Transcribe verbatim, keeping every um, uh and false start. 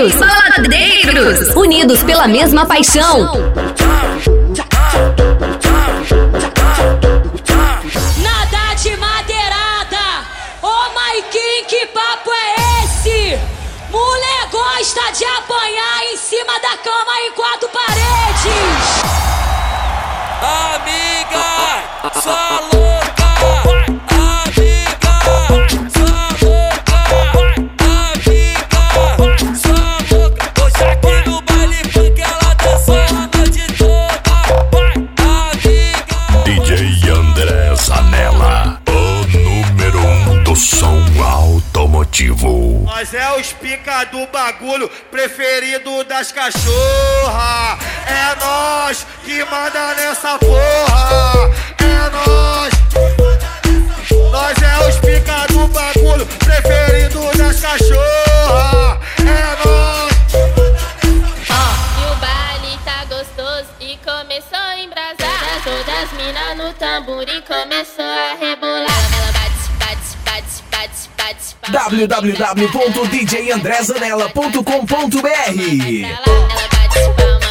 baladeiros, baladeiros, unidos pela mesma paixão. Nada de madeirada, ô Maiquinho, que papo é esse? Mulher gosta de apanhar em cima da cama em quatro paredes. Amiga, sua louca. Amiga, sua louca. Amiga, sua louca. Hoje aqui no baile funk ela dançou a noite toda. Amiga. D J André Zanella, o número um do som automotivo. Nós é os pica do bagulho, preferido das cachorra. É nós que manda nessa porra. É nós. Nós é os pica do bagulho, preferido das cachorra. É nós. E o baile tá gostoso e começou a embrasar. Todas as minas no tamborim começou a rebolar. Ela bate, bate, bate, bate, bate, bate. w w w ponto d j andré zanella ponto com ponto b r. Ela bate palma.